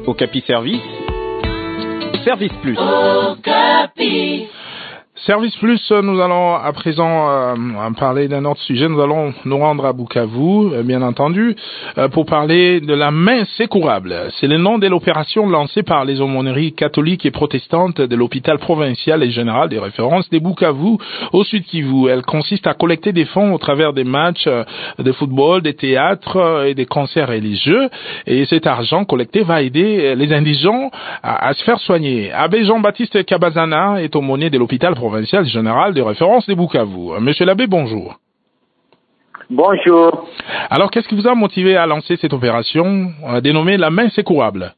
Okapi Service, Service Plus. Okapi. Service Plus, nous allons à présent parler d'un autre sujet. Nous allons nous rendre à Bukavu, bien entendu, pour parler de la main secourable. C'est le nom de l'opération lancée par les aumôneries catholiques et protestantes de l'hôpital provincial et général des références de Bukavu au Sud Kivu. Elle consiste à collecter des fonds au travers des matchs de football, des théâtres et des concerts religieux. Et cet argent collecté va aider les indigents à se faire soigner. Abbé Jean-Baptiste Kabazana est aumônier de l'hôpital provincial général de référence de Bukavu. Monsieur l'abbé, bonjour. Bonjour. Alors, qu'est-ce qui vous a motivé à lancer cette opération dénommée la main secourable?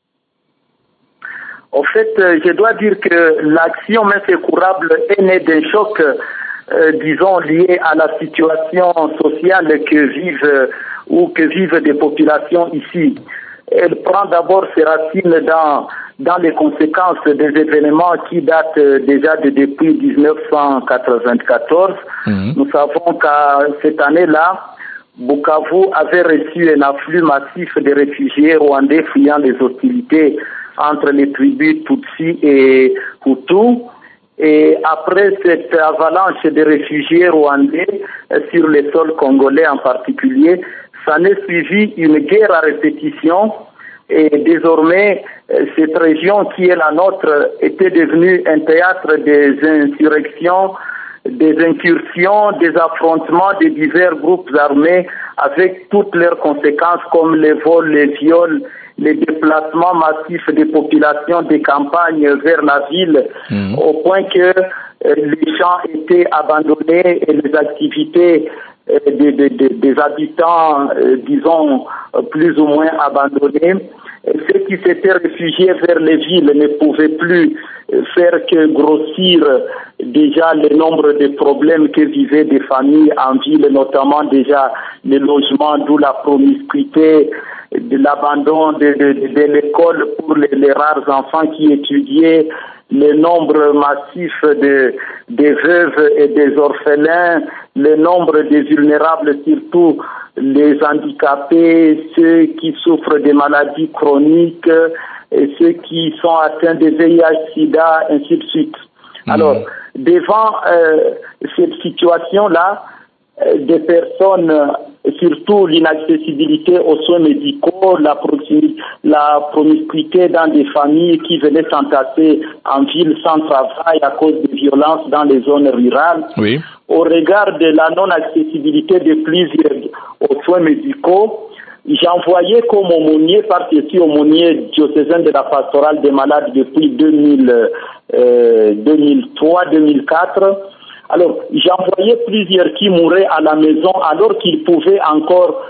En fait, je dois dire que l'action main secourable est née d'un choc, disons, lié à la situation sociale que vivent des populations ici. Elle prend d'abord ses racines dans les conséquences des événements qui datent déjà depuis 1994. Nous savons qu'à cette année-là, Bukavu avait reçu un afflux massif de réfugiés rwandais fuyant les hostilités entre les tribus Tutsi et Hutu. Et après cette avalanche de réfugiés rwandais sur les sols congolais en particulier, s'en est suivi une guerre à répétition. Et désormais, cette région qui est la nôtre était devenue un théâtre des insurrections, des incursions, des affrontements de divers groupes armés avec toutes leurs conséquences comme les vols, les viols, les déplacements massifs des populations des campagnes vers la ville, au point que les champs étaient abandonnés et les activités des habitants, disons, plus ou moins abandonnés. Ceux qui s'étaient réfugiés vers les villes ne pouvaient plus faire que grossir déjà le nombre de problèmes que vivaient des familles en ville, notamment déjà le logement, d'où la promiscuité, de l'abandon de l'école pour les rares enfants qui étudiaient, le nombre massif des veuves et des orphelins, le nombre des vulnérables, surtout les handicapés, ceux qui souffrent des maladies chroniques, et ceux qui sont atteints de VIH-Sida, ainsi de suite. Alors, devant cette situation-là, des personnes, surtout l'inaccessibilité aux soins médicaux, la promiscuité dans des familles qui venaient s'entasser en ville sans travail à cause de violences dans les zones rurales. Oui. Au regard de la non-accessibilité de plusieurs aux soins médicaux, j'envoyais comme aumônier, parce que je suis aumônier diocésain de la pastorale des malades depuis 2003-2004. Alors, j'envoyais plusieurs qui mouraient à la maison alors qu'ils pouvaient encore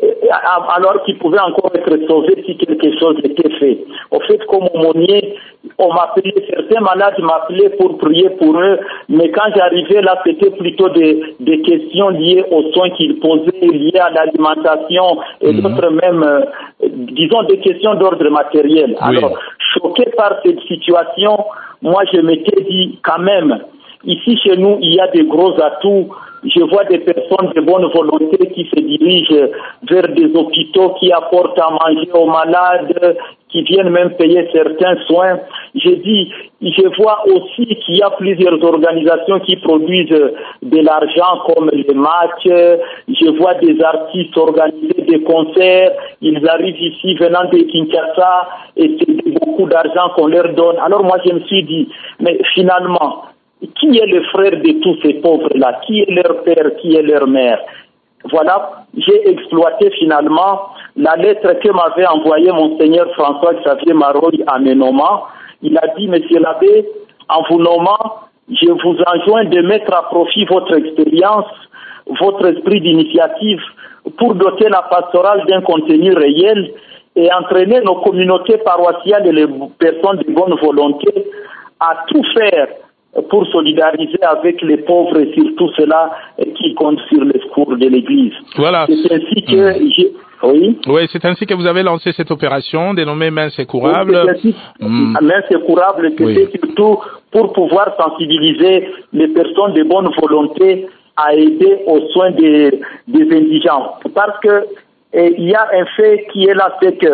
être sauvés si quelque chose était fait. Au fait, comme aumônier, on m'appelait, certains malades m'appelaient pour prier pour eux, mais quand j'arrivais là, c'était plutôt des questions liées aux soins qu'ils posaient, liées à l'alimentation et d'autres même, disons, des questions d'ordre matériel. Oui. Alors, choqué par cette situation, moi je m'étais dit quand même, ici, chez nous, il y a des gros atouts. Je vois des personnes de bonne volonté qui se dirigent vers des hôpitaux, qui apportent à manger aux malades, qui viennent même payer certains soins. Je vois aussi qu'il y a plusieurs organisations qui produisent de l'argent comme les matchs. Je vois des artistes organiser des concerts. Ils arrivent ici venant de Kinshasa et c'est beaucoup d'argent qu'on leur donne. Alors moi, je me suis dit, mais finalement, qui est le frère de tous ces pauvres-là? Qui est leur père? Qui est leur mère? Voilà, j'ai exploité finalement la lettre que m'avait envoyée Monseigneur François-Xavier Maroy à mes nommants. Il a dit, Monsieur l'abbé, en vous nommant, je vous enjoins de mettre à profit votre expérience, votre esprit d'initiative pour doter la pastorale d'un contenu réel et entraîner nos communautés paroissiales et les personnes de bonne volonté à tout faire pour solidariser avec les pauvres et surtout ceux-là qui comptent sur les secours de l'Église. Voilà. C'est ainsi que Oui. Oui, c'est ainsi que vous avez lancé cette opération dénommée Main Secourable. Oui, Main Secourable, c'est surtout pour pouvoir sensibiliser les personnes de bonne volonté à aider aux soins des indigents. Parce que il y a un fait qui est là, c'est que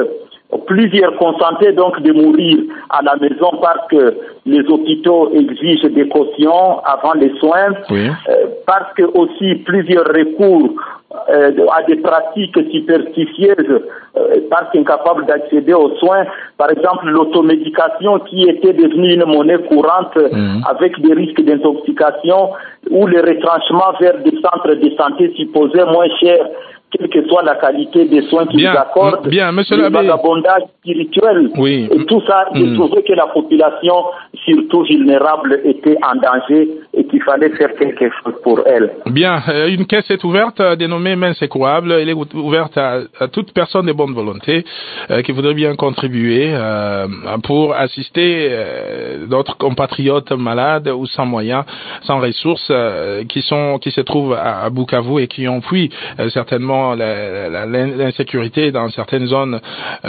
Plusieurs consentaient donc de mourir à la maison parce que les hôpitaux exigent des cautions avant les soins, parce que aussi plusieurs recours à des pratiques superstitieuses parce qu'incapables d'accéder aux soins. Par exemple, l'automédication qui était devenue une monnaie courante avec des risques d'intoxication, ou le retranchement vers des centres de santé supposés moins chers, quelle que soit la qualité des soins qu'ils accordent, le vagabondage spirituel, et tout ça, il trouvait que la population, surtout vulnérable, était en danger et qu'il fallait faire quelque chose pour elle. Bien, une caisse est ouverte, dénommée Main Secourable. Elle est ouverte à toute personne de bonne volonté qui voudrait bien contribuer pour assister d'autres compatriotes malades ou sans moyens, sans ressources, qui se trouvent à Bukavu et qui ont fui certainement l'insécurité dans certaines zones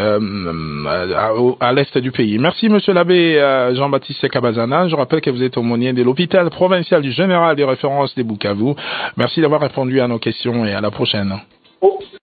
à l'est du pays. Merci, monsieur l'abbé Jean-Baptiste Kabazana. Je rappelle que vous êtes aumônier de l'hôpital provincial du général des références de Bukavu. Merci d'avoir répondu à nos questions et à la prochaine.